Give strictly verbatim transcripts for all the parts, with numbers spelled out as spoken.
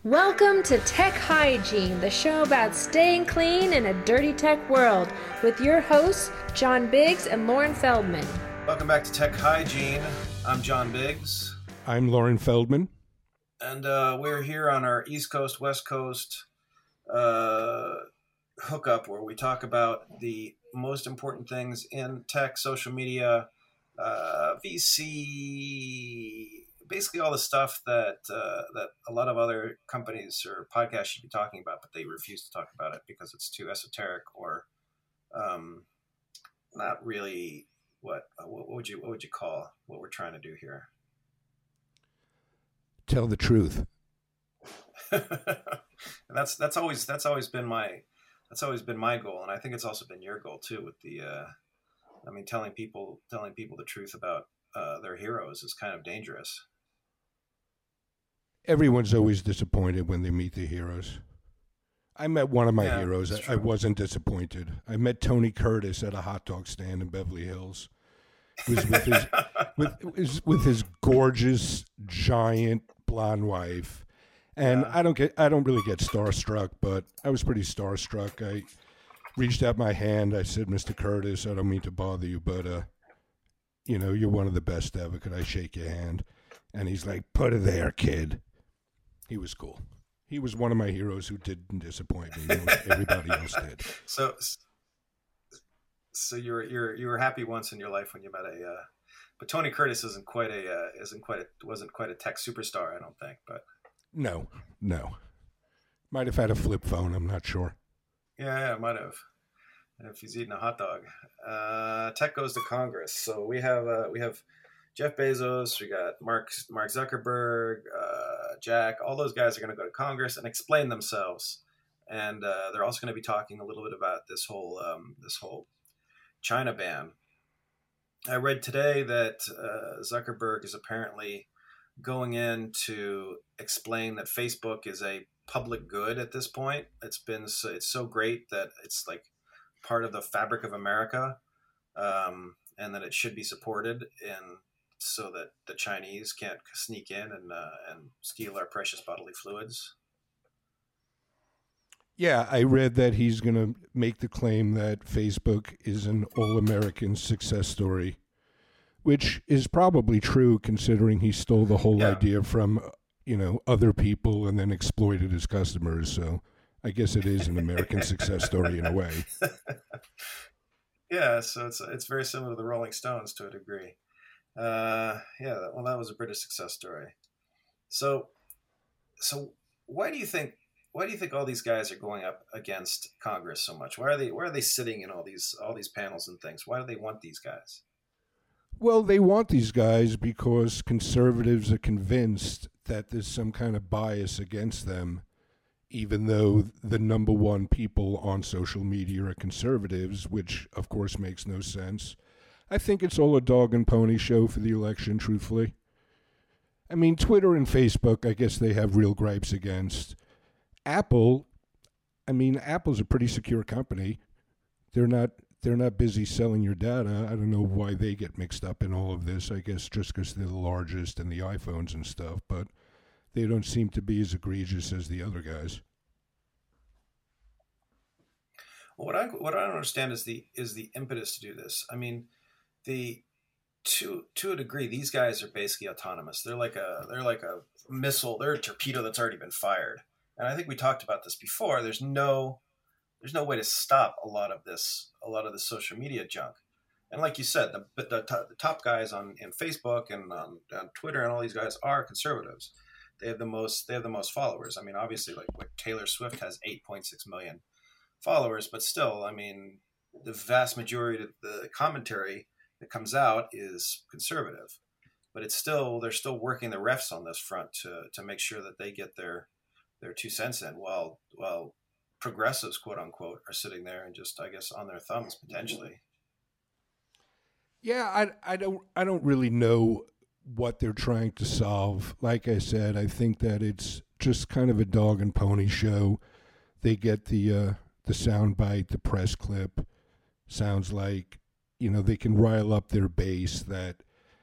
Welcome to Tech Hygiene, the show about staying clean in a dirty tech world, with your hosts, John Biggs and Lauren Feldman. Welcome back to Tech Hygiene. I'm John Biggs. I'm Lauren Feldman. And uh, we're here on our East Coast, West Coast uh, hookup where we talk about the most important things in tech, social media, uh, V C, basically all the stuff that uh, that a lot of other companies or podcasts should be talking about, but they refuse to talk about it because it's too esoteric or um, not really what, what would you what would you call what we're trying to do here? Tell the truth. And that's that's always that's always been my that's always been my goal, and I think it's also been your goal too. With the, uh, I mean, telling people telling people the truth about uh, their heroes is kind of dangerous. Everyone's always disappointed when they meet the heroes. I met one of my Yeah, heroes. that's I, I true. wasn't disappointed. I met Tony Curtis at a hot dog stand in Beverly Hills. He was with his with his, with his gorgeous giant blonde wife. And Yeah. I don't get I don't really get starstruck, but I was pretty starstruck. I reached out my hand. I said, "Mister Curtis, I don't mean to bother you, but uh, you know, you're one of the best ever. Could I shake your hand?" And he's like, "Put it there, kid." He was cool. He was one of my heroes who didn't disappoint me. You know, everybody else did. So, so you were you're you were happy once in your life when you met a, uh, but Tony Curtis isn't quite a uh, isn't quite a wasn't quite a tech superstar, I don't think. But No, no. Might have had a flip phone. I'm not sure. yeah, yeah, might have. And if he's eating a hot dog, uh, tech goes to Congress. So we have uh, we have Jeff Bezos, we got Mark Mark Zuckerberg, uh, Jack. All those guys are going to go to Congress and explain themselves, and uh, they're also going to be talking a little bit about this whole um, this whole China ban. I read today that uh, Zuckerberg is apparently going in to explain that Facebook is a public good at this point. It's been so, it's so great that it's like part of the fabric of America, um, and that it should be supported, and so that the Chinese can't sneak in and uh, and steal our precious bodily fluids. Yeah, I read that he's going to make the claim that Facebook is an all-American success story, which is probably true considering he stole the whole Yeah. idea from, you know, other people and then exploited his customers. So I guess it is an American success story in a way. Yeah, so it's it's very similar to the Rolling Stones to a degree. Uh, yeah, that- well, that was a British success story. So, so why do you think why do you think all these guys are going up against Congress so much? Why are they why are they sitting in all these all these panels and things? Why do they want these guys? Well, they want these guys because conservatives are convinced that there's some kind of bias against them, even though the number one people on social media are conservatives, which of course makes no sense. I think it's all a dog and pony show for the election, truthfully. I mean, Twitter and Facebook, I guess they have real gripes against. Apple, I mean, Apple's a pretty secure company. They're not they're not busy selling your data. I don't know why they get mixed up in all of this. I guess just because they're the largest and the iPhones and stuff, but they don't seem to be as egregious as the other guys. Well, what I what I don't understand is the is the impetus to do this. I mean, the to to a degree, these guys are basically autonomous. They're like a they're like a missile. They're a torpedo that's already been fired. And I think we talked about this before. There's no there's no way to stop a lot of this a lot of the social media junk. And like you said, the the, the top guys on in Facebook and on, on Twitter and all these guys are conservatives. They have the most they have the most followers. I mean, obviously, like what Taylor Swift has eight point six million followers, but still, I mean, the vast majority of the commentary that comes out is conservative. But it's still they're still working the refs on this front to to make sure that they get their their two cents in, while while progressives, quote unquote, are sitting there and just, I guess, on their thumbs potentially. Yeah, I, I don't I don't really know what they're trying to solve. Like I said, I think that it's just kind of a dog and pony show. They get the uh, the sound bite, the press clip. Sounds like, you know, they can rile up their base that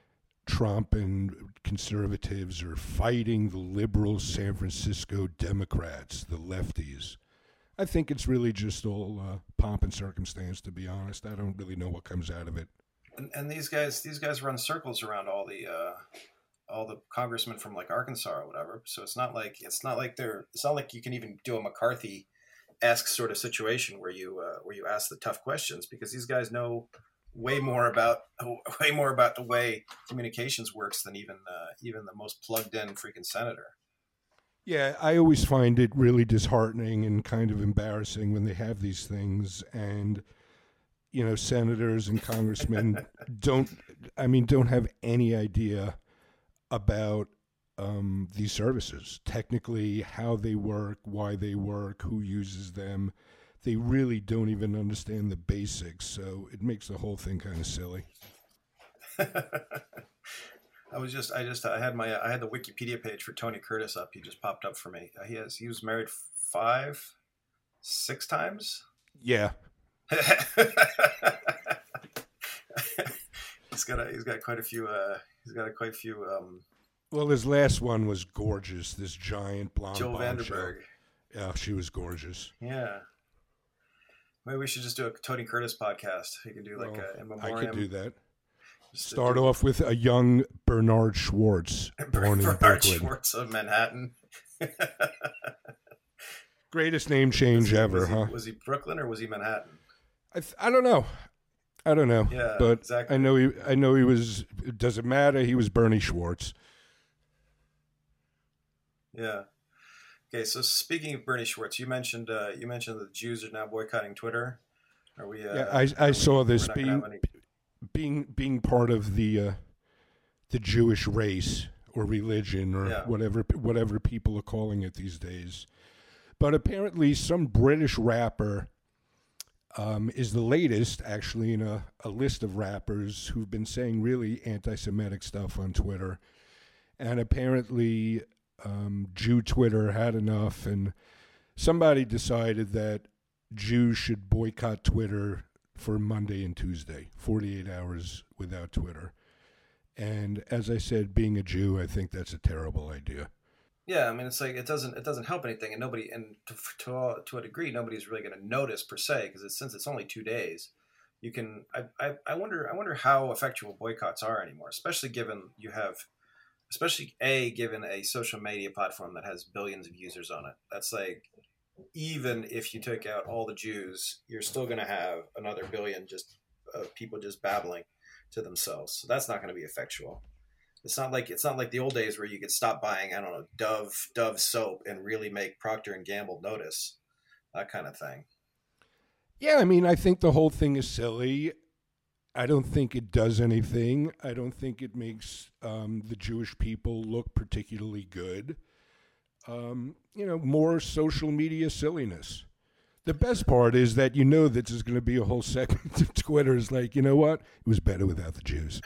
Trump and conservatives are fighting the liberal San Francisco Democrats, the lefties. I think it's really just all uh, pomp and circumstance, to be honest. I don't really know what comes out of it. And, and these guys, these guys run circles around all the, uh, all the congressmen from like Arkansas or whatever. So it's not like it's not like they're. It's not like you can even do a McCarthy-esque sort of situation where you uh, where you ask the tough questions, because these guys know way more about way more about the way communications works than even uh, even the most plugged in freaking senator. Yeah, I always find it really disheartening and kind of embarrassing when they have these things, and you know, senators and congressmen don't. I mean, don't have any idea about um, these services, technically, how they work, why they work, who uses them. They really don't even understand the basics, so it makes the whole thing kind of silly. I was just, I just, I had my, I had the Wikipedia page for Tony Curtis up. He just popped up for me. He has, he was married five, six times. Yeah. he's got a, he's got quite a few, uh, he's got a quite a few. Um, well, his last one was gorgeous. This giant blonde Jill bombshell. Vanderberg. Yeah, she was gorgeous. Yeah. Maybe we should just do a Tony Curtis podcast. He can do like well, a in memoriam. I could do that. Just Start do... off with a young Bernard Schwartz, born in Bernard Brooklyn. Schwartz of Manhattan. Greatest name change was he, ever, was he, huh? Was he Brooklyn or was he Manhattan? I th- I don't know. I don't know. Yeah, but exactly. I know he. I know he was. It doesn't matter. He was Bernie Schwartz. Yeah. Okay. So speaking of Bernie Schwartz, you mentioned uh, you mentioned the Jews are now boycotting Twitter. Are we? Uh, yeah, I I saw we, this being any... being being part of the uh, the Jewish race or religion or yeah. whatever whatever people are calling it these days. But apparently, some British rapper um, is the latest, actually, in a, a list of rappers who've been saying really anti-Semitic stuff on Twitter. And apparently, um, Jew Twitter had enough, and somebody decided that Jews should boycott Twitter for Monday and Tuesday, forty-eight hours without Twitter. And as I said, being a Jew, I think that's a terrible idea. Yeah, I mean, it's like it doesn't it doesn't help anything, and nobody, and to to, to a degree, nobody's really going to notice per se, because it's, since it's only two days, you can. I, I I wonder I wonder how effectual boycotts are anymore, especially given you have, especially a given a social media platform that has billions of users on it. That's like, even if you took out all the Jews, you're still going to have another billion just of people just babbling to themselves. So that's not going to be effectual. It's not like it's not like the old days where you could stop buying, I don't know, Dove Dove soap and really make Procter and Gamble notice, that kind of thing. Yeah, I mean, I think the whole thing is silly. I don't think it does anything. I don't think it makes um, the Jewish people look particularly good. Um, you know, more social media silliness. The best part is that you know that there's going to be a whole segment of Twitter is like, you know what? It was better without the Jews.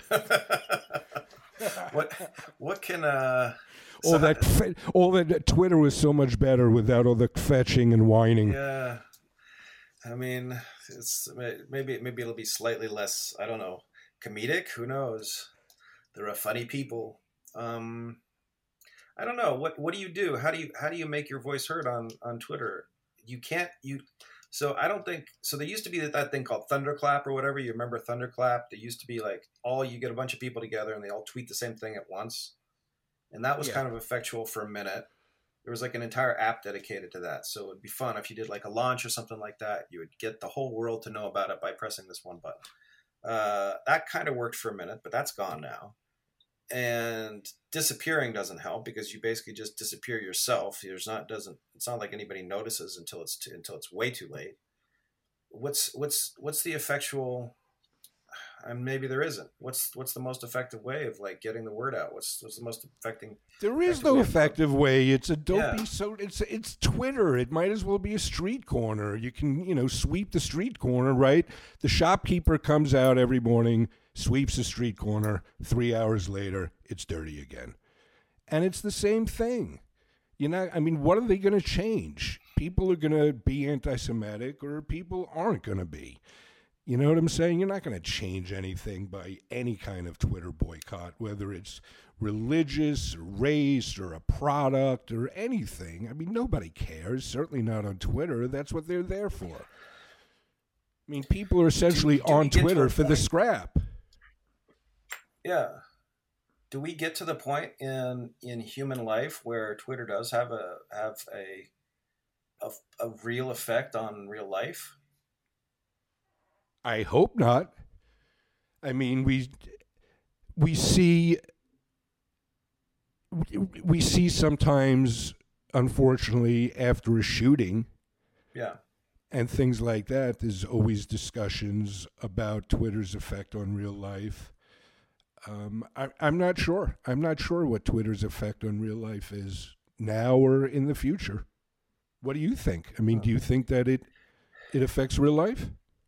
what what can uh all so that all that Twitter was so much better without all the fetching and whining. Yeah, I mean, it's maybe maybe it'll be slightly less, I don't know, comedic. Who knows? There are funny people. Um, I don't know. What what do you do? How do you how do you make your voice heard on on Twitter? You can't you. So I don't think so. There used to be that, that thing called Thunderclap or whatever. You remember Thunderclap? There used to be like all you get a bunch of people together and they all tweet the same thing at once, and that was yeah. kind of effectual for a minute. There was like an entire app dedicated to that, so it'd be fun if you did like a launch or something like that. You would get the whole world to know about it by pressing this one button. Uh, that kind of worked for a minute, but that's gone now. And disappearing doesn't help because you basically just disappear yourself. There's not doesn't it's not like anybody notices until it's too, until it's way too late. What's what's what's the effectual? And maybe there isn't. What's what's the most effective way of like getting the word out? What's what's the most effective? There is no effective way. It's a don't yeah. be so. It's it's Twitter. It might as well be a street corner. You can you know sweep the street corner, right? The shopkeeper comes out every morning, sweeps the street corner. Three hours later, it's dirty again, and it's the same thing. You know, I mean, what are they going to change? People are going to be anti-Semitic, or people aren't going to be. You know what I'm saying? You're not going to change anything by any kind of Twitter boycott, whether it's religious, or race, or a product, or anything. I mean, nobody cares. Certainly not on Twitter. That's what they're there for. I mean, people are essentially do, do on Twitter for the scrap. Yeah. Do we get to the point in in human life where Twitter does have a have a a, a real effect on real life? I hope not. I mean, we we see we see sometimes, unfortunately, after a shooting, yeah, and things like that, there's always discussions about Twitter's effect on real life. Um, I, I'm not sure. I'm not sure what Twitter's effect on real life is now or in the future. What do you think? I mean, do you think that it it affects real life?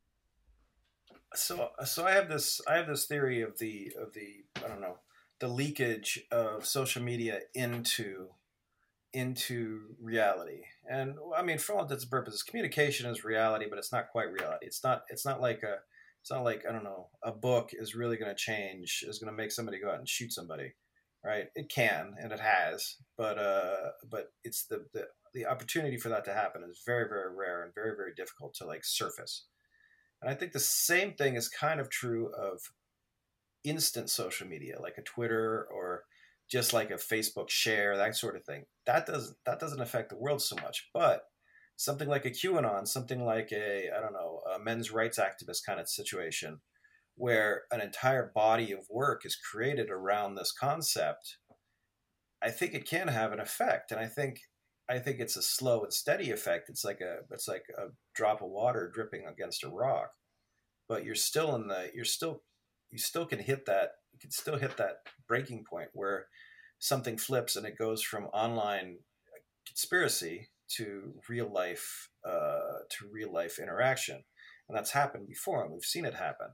So, so I have this, I have this theory of the, of the, I don't know, the leakage of social media into, into reality. And I mean, for all intents and purposes, communication is reality, but it's not quite reality. It's not, it's not like a, it's not like, I don't know, a book is really going to change, is going to make somebody go out and shoot somebody, right? It can, and it has, but, uh, but it's the, the, the opportunity for that to happen is very, very rare and very, very difficult to like surface. And I think the same thing is kind of true of instant social media, like a Twitter or just like a Facebook share, that sort of thing. That doesn't that doesn't affect the world so much. But something like a QAnon, something like a, I don't know, a men's rights activist kind of situation, where an entire body of work is created around this concept, I think it can have an effect. And I think I think it's a slow and steady effect. It's like a it's like a drop of water dripping against a rock, but you're still in the you're still you still can hit that you can still hit that breaking point where something flips and it goes from online conspiracy to real life uh, to real life interaction, and that's happened before, and we've seen it happen.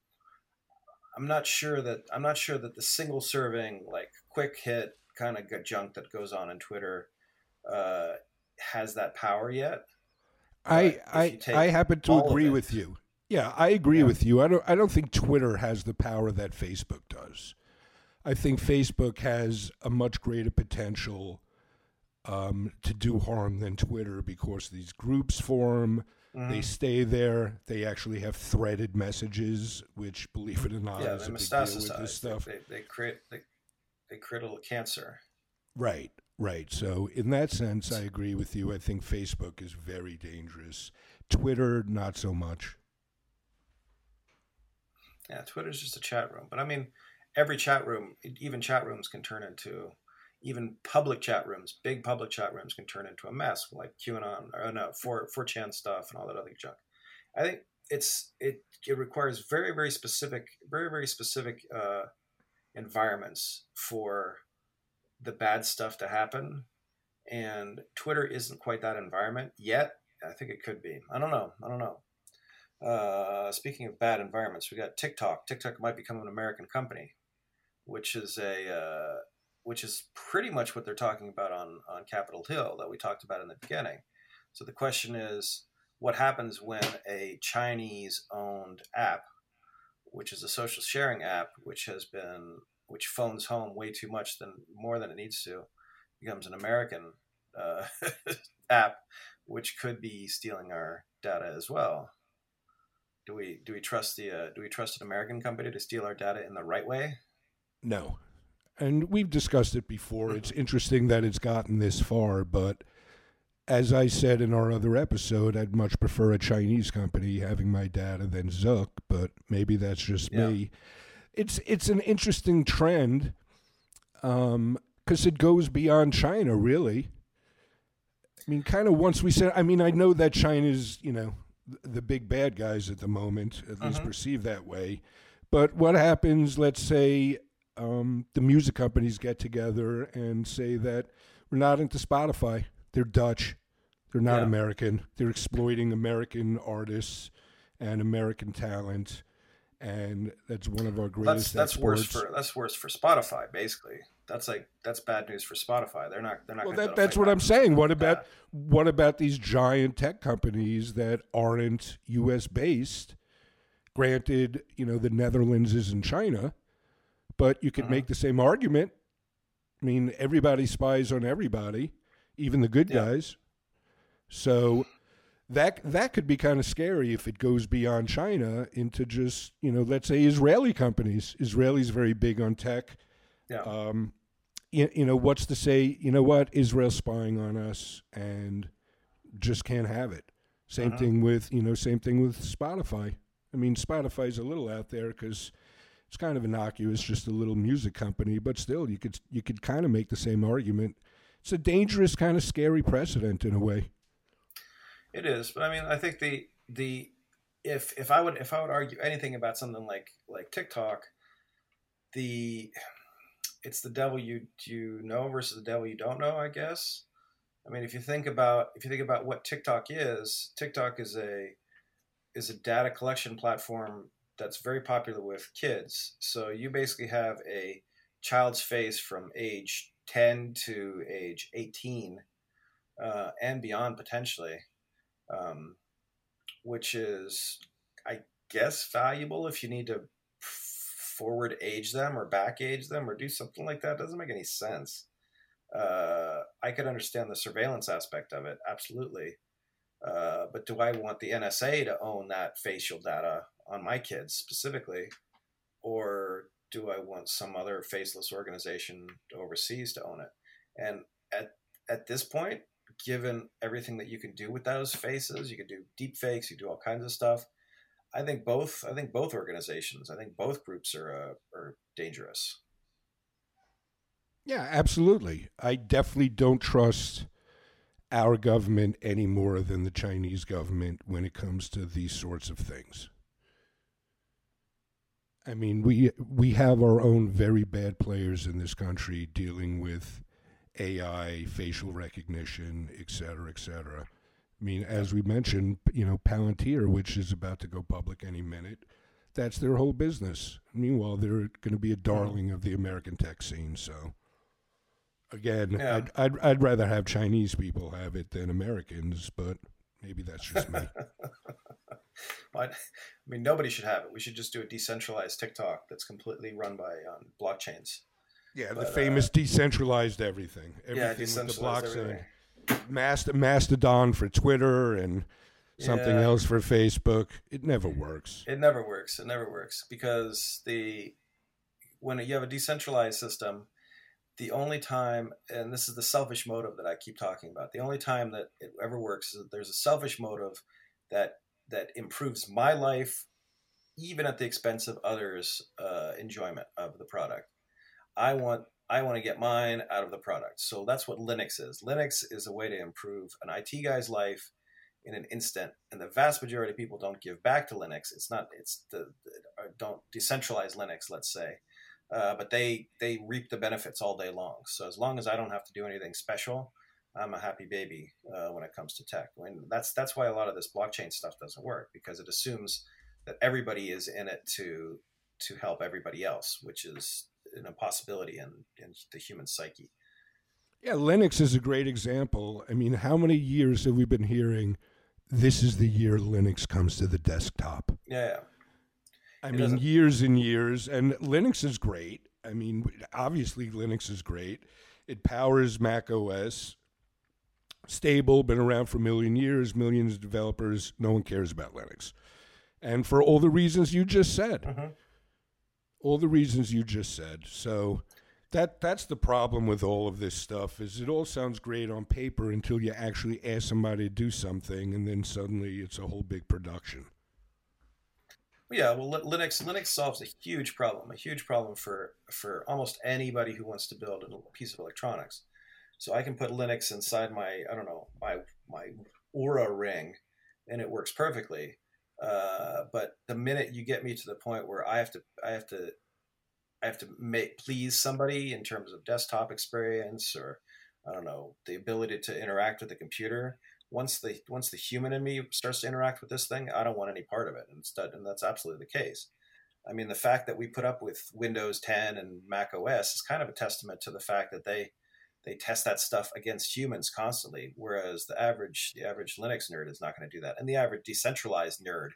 I'm not sure that I'm not sure that the single serving like quick hit kind of junk that goes on in Twitter uh, has that power yet. I I, I happen to agree with you. Yeah, I agree yeah. with you. I don't I don't think Twitter has the power that Facebook does. I think Facebook has a much greater potential um, to do harm than Twitter because these groups form, mm-hmm. they stay there, they actually have threaded messages, which, believe it or not, yeah, is a big deal with this stuff. They, they create they, they create a little cancer. Right. Right. So in that sense, I agree with you. I think Facebook is very dangerous. Twitter, not so much. Yeah, Twitter's just a chat room. But I mean, every chat room, even chat rooms can turn into, even public chat rooms, big public chat rooms can turn into a mess, like QAnon, or no, four chan stuff and all that other junk. I think it's it it requires very, very specific, very, very specific uh, environments for the bad stuff to happen, and Twitter isn't quite that environment yet. I think it could be. I don't know. I don't know. Uh, speaking of bad environments, we got TikTok. TikTok might become an American company, which is a uh, which is pretty much what they're talking about on on Capitol Hill that we talked about in the beginning. So the question is, what happens when a Chinese-owned app, which is a social sharing app, which has been which phones home way too much than more than it needs to, becomes an American uh, app, which could be stealing our data as well. Do we do we trust the uh, do we trust an American company to steal our data in the right way? No, and we've discussed it before. Mm-hmm. It's interesting that it's gotten this far, but as I said in our other episode, I'd much prefer a Chinese company having my data than Zuck. But maybe that's just yeah. me. It's it's an interesting trend because um, it goes beyond China, really. I mean, kind of once we said, I mean, I know that China's, you know, the big bad guys at the moment, at least uh-huh. perceived that way. But what happens, let's say um, the music companies get together and say that we're not into Spotify. They're Dutch. They're not yeah. American. They're exploiting American artists and American talent. And that's one of our greatest that's, that's exports. worse for that's worse for Spotify, basically. That's like that's bad news for Spotify. They're not they're not. Well, gonna that, that's what I'm saying. What about that. what about these giant tech companies that aren't U S based Granted, you know, the Netherlands is in China, but you could Mhm. make the same argument. I mean, everybody spies on everybody, even the good Yeah. guys. So that that could be kind of scary if it goes beyond China into just, you know, let's say Israeli companies. Israel's very big on tech. Yeah. Um, you, you know, what's to say, you know what, Israel's spying on us and just can't have it. Same Mhm. thing with, you know, same thing with Spotify. I mean, Spotify's a little out there because it's kind of innocuous, just a little music company, but still, you could you could kind of make the same argument. It's a dangerous, kind of scary precedent in a way. It is, but I mean, I think the the if if I would if I would argue anything about something like like TikTok, the it's the devil you you know versus the devil you don't know, I guess. I mean, if you think about if you think about what TikTok is, TikTok is a is a data collection platform that's very popular with kids. So you basically have a child's face from age ten to age eighteen, uh, and beyond potentially, um, which is, I guess, valuable if you need to forward age them or back age them or do something like that. Doesn't make any sense. Uh, I could understand the surveillance aspect of it, absolutely. Uh, but do I want the N S A to own that facial data on my kids specifically? Or do I want some other faceless organization overseas to own it? And at, at this point, given everything that you can do with those faces, you can do deep fakes, you do all kinds of stuff. I think both. I think both organizations. I think both groups are uh, are dangerous. Yeah, absolutely. I definitely don't trust our government any more than the Chinese government when it comes to these sorts of things. I mean, we we have our own very bad players in this country dealing with A I, facial recognition, et cetera, et cetera. I mean, as we mentioned, you know, Palantir, which is about to go public any minute, that's their whole business. Meanwhile, they're going to be a darling of the American tech scene. So, again, Yeah. I'd, I'd I'd rather have Chinese people have it than Americans, but maybe that's just me. But, I mean, nobody should have it. We should just do a decentralized TikTok that's completely run by um, blockchains. Yeah, the But, uh, famous decentralized everything. Everything Yeah, with the decentralized blockchain. everything. Mast- Mastodon for Twitter and something Yeah. else for Facebook. It never works. It never works. It never works because the when you have a decentralized system, the only time, and this is the selfish motive that I keep talking about, the only time that it ever works is that there's a selfish motive that that improves my life, even at the expense of others' uh, enjoyment of the product. I want I want to get mine out of the product. So that's what Linux is. Linux is a way to improve an I T guy's life in an instant, and the vast majority of people don't give back to Linux. It's not it's the, the don't decentralize Linux, let's say, uh, but they they reap the benefits all day long. So as long as I don't have to do anything special, I'm a happy baby uh, when it comes to tech. When that's that's why a lot of this blockchain stuff doesn't work, because it assumes that everybody is in it to to help everybody else, which is an impossibility in, in the human psyche. Yeah, Linux is a great example. I mean, how many years have we been hearing this is the year Linux comes to the desktop? Yeah, yeah. I It mean, doesn't- years and years. And Linux is great. I mean, obviously, Linux is great. It powers Mac O S. Stable, been around for a million years, millions of developers. No one cares about Linux. And for all the reasons you just said. Mhm. All the reasons you just said. So that that's the problem with all of this stuff is it all sounds great on paper until you actually ask somebody to do something, and then suddenly it's a whole big production. Yeah, well, Li- Linux Linux solves a huge problem, a huge problem for for almost anybody who wants to build a piece of electronics. So I can put Linux inside my I don't know my my Aura ring, and it works perfectly. Uh, but the minute you get me to the point where I have to I have to I have to make please somebody in terms of desktop experience, or I don't know, the ability to interact with the computer. Once the once the human in me starts to interact with this thing, I don't want any part of it. Instead, and that's absolutely the case. I mean, the fact that we put up with Windows ten and Mac O S is kind of a testament to the fact that they they test that stuff against humans constantly, whereas the average the average Linux nerd is not going to do that, and the average decentralized nerd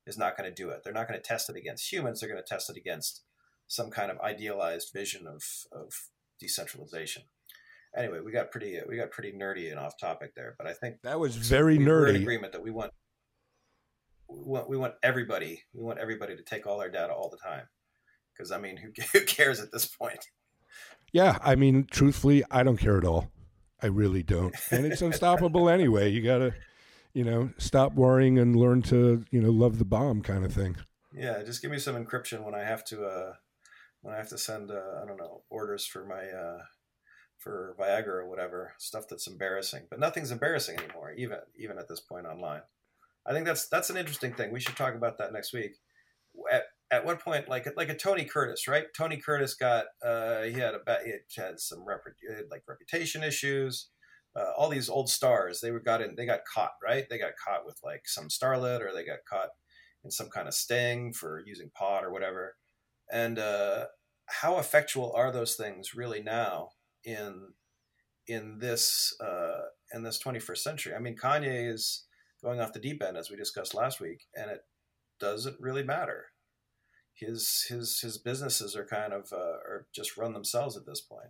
is not going to do it. They're not going to test it against humans. They're going to test it against some kind of idealized vision of, of decentralization. Anyway, we got pretty we got pretty nerdy and off topic there, but I think that was very we, nerdy. We're in agreement that we want we want we want everybody we want everybody to take all our data all the time, because I mean, who, who cares at this point? Yeah, I mean, truthfully, I don't care at all. I really don't, and it's unstoppable anyway. You gotta, you know, stop worrying and learn to, you know, love the bomb kind of thing. Yeah, just give me some encryption when I have to uh, when I have to send uh, I don't know orders for my. Uh, for Viagra or whatever, stuff that's embarrassing, but nothing's embarrassing anymore, even even at this point online. I think that's that's an interesting thing. We should talk about that next week. At at one point, like like a Tony Curtis, right? Tony Curtis got uh, he had a he had some rep, like reputation issues. Uh, all these old stars, they were got in, they got caught, right? They got caught with like some starlet, or they got caught in some kind of sting for using pot or whatever. And uh, how effectual are those things really now? in in this uh, in this twenty-first century? I mean, Kanye is going off the deep end, as we discussed last week, and it doesn't really matter. His his his businesses are kind of uh, are just run themselves at this point.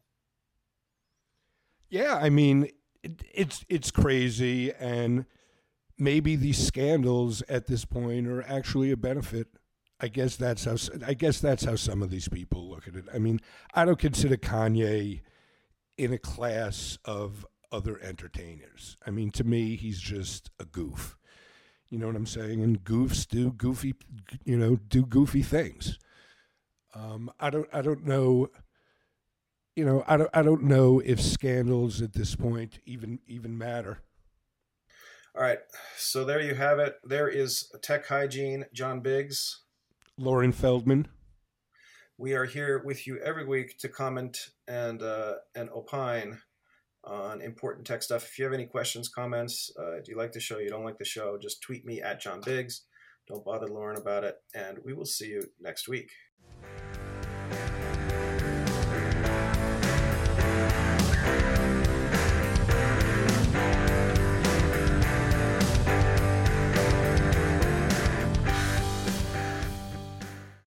Yeah, I mean, it, it's it's crazy, and maybe these scandals at this point are actually a benefit. I guess that's how I guess that's how some of these people look at it. I mean, I don't consider Kanye in a class of other entertainers. I mean, to me, he's just a goof. You know what I'm saying? And goofs do goofy, you know, do goofy things. Um, I don't, I don't know. You know, I don't, I don't know if scandals at this point even, even matter. All right, so there you have it. There is Tech Hygiene, John Biggs, Lauren Feldman. We are here with you every week to comment and uh, and opine on important tech stuff. If you have any questions, comments, uh, do you like the show, you don't like the show, just tweet me at John Biggs. Don't bother Lauren about it, and we will see you next week.